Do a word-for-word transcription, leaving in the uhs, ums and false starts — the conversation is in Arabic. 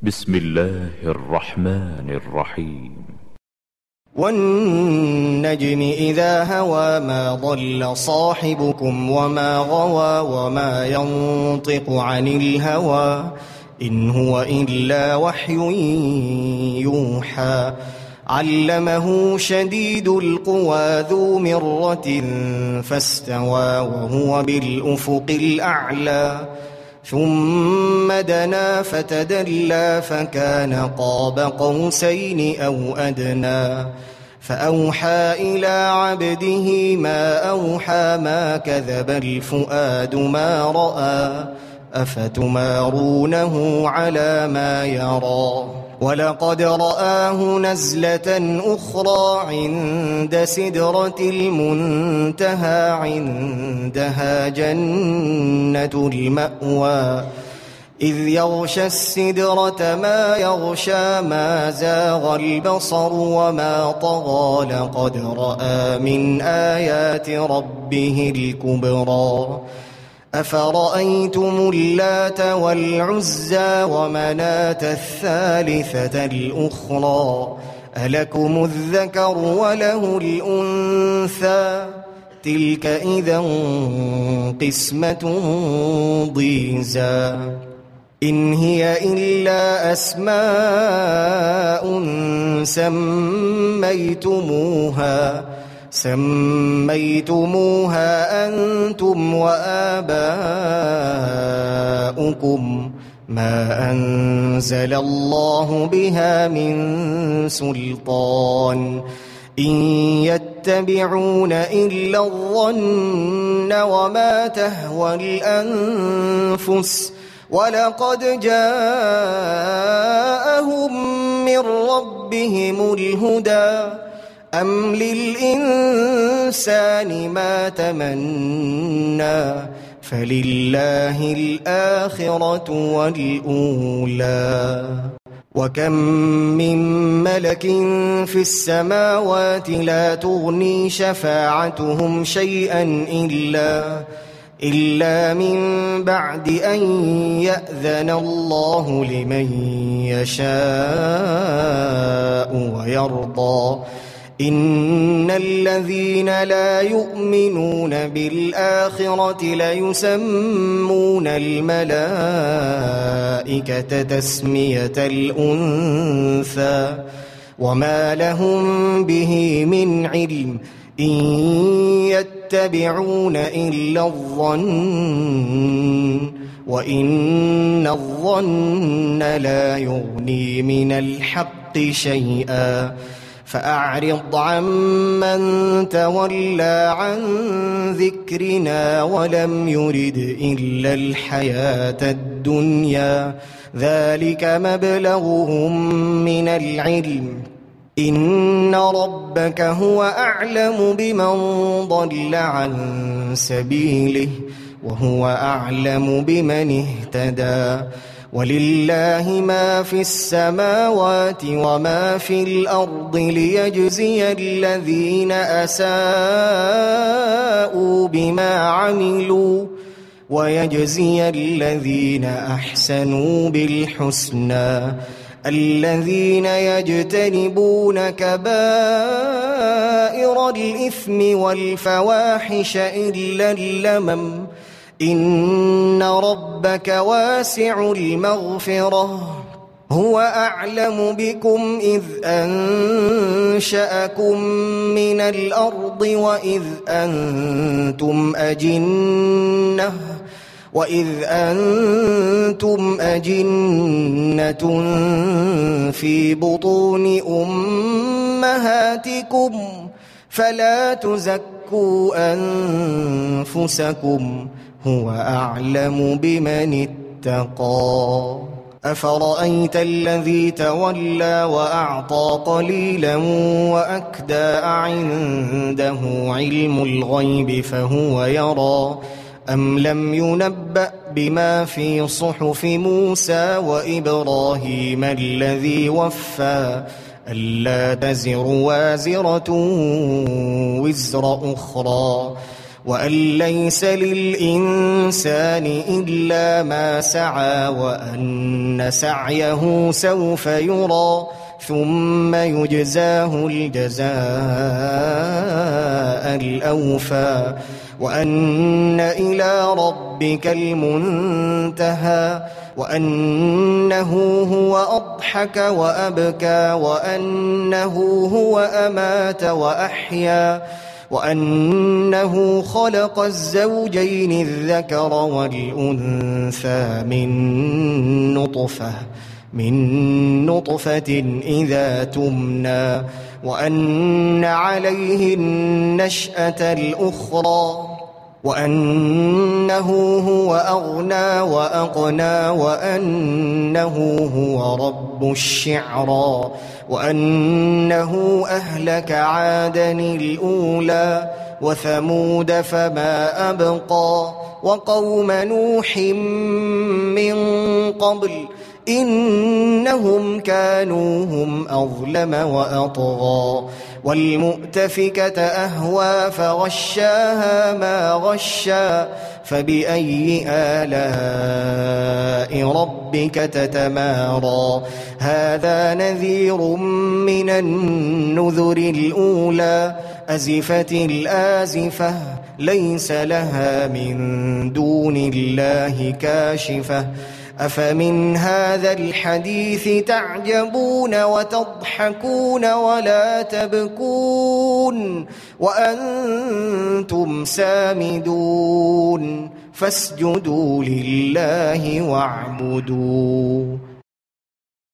بسم الله الرحمن الرحيم. والنجم إذا هوى ما ضل صاحبكم وما غوى وما ينطق عن الهوى إن هو إلا وحي يوحى علمه شديد القوى ذو مرة فاستوى وهو بالأفق الأعلى ثم دنا فتدلى فكان قاب قوسين أو أدنى فأوحى إلى عبده ما أوحى ما كذب الفؤاد ما رأى أفتمارونه على ما يرى ولقد رآه نزلة أخرى عند سدرة المنتهى عندها جنة المأوى إذ يغشى السدرة ما يغشى ما زاغ البصر وما طغى لقد رأى من آيات ربه الكبرى أفرأيتم اللات والعزى ومناة الثالثة الأخرى ألكم الذكر وله الأنثى تلك إذا قسمة ضيزى إن هي إلا أسماء سميتموها سميتموها أنتم وآباؤكم ما أنزل الله بها من سلطان إن يتبعون إلا الظن وما تهوى الأنفس ولقد جاءهم من ربهم الهدى أم للإنسان ما تمنى فلله الآخرة والأولى وكم من ملك في السماوات لا تغني شفاعتهم شيئا إلا إلا من بعد أن يأذن الله لمن يشاء ويرضى إن الذين لا يؤمنون بالآخرة ليسمون الملائكة تسمية الأنثى وما لهم به من علم إن يتبعون إلا الظن وإن الظن لا يغني من الحق شيئا فأعرض عمن تولى عن ذكرنا ولم يرد إلا الحياة الدنيا ذلك مبلغهم من العلم إن ربك هو أعلم بمن ضل عن سبيله وهو أعلم بمن اهتدى ولله ما في السماوات وما في الأرض ليجزي الذين أساءوا بما عملوا ويجزي الذين أحسنوا بالحسنى الذين يجتنبون كبائر الإثم والفواحش إلا اللمم إن ربك واسع المغفرة هو أعلم بكم إذ أنشأكم من الأرض وإذ أنتم أجنة وإذ أنتم أجنة في بطون أمهاتكم فلا تزكوا أنفسكم هو أعلم بمن اتقى أفرأيت الذي تولى وأعطى قليلا وأكدى عنده علم الغيب فهو يرى أم لم ينبأ بما في صحف موسى وإبراهيم الذي وفى ألا تزر وازرة وزر أخرى وأن ليس للإنسان إلا ما سعى وأن سعيه سوف يرى ثم يجزاه الجزاء الأوفى وأن إلى ربك المنتهى وأنه هو أضحك وأبكى وأنه هو أمات وأحيا وأنه خلق الزوجين الذكر والأنثى من نطفة من نطفة إذا تمنى وأن عليه النشأة الأخرى وأنه هو أغنى وأقنى وأنه هو رب الشعرى وأنه أهلك عادا الأولى وثمود فما أبقى وقوم نوح من قبل إنهم كانوا هم أظلم وأطغى والمؤتفكة أهوى فغشاها ما غشا فبأي آلاء ربك تتمارى هذا نذير من النذر الأولى أزفت الآزفة ليس لها من دون الله كاشفة أفمن هذا الحديث تعجبون وتضحكون ولا تبكون وأنتم سامدون فاسجدوا لله واعبدوا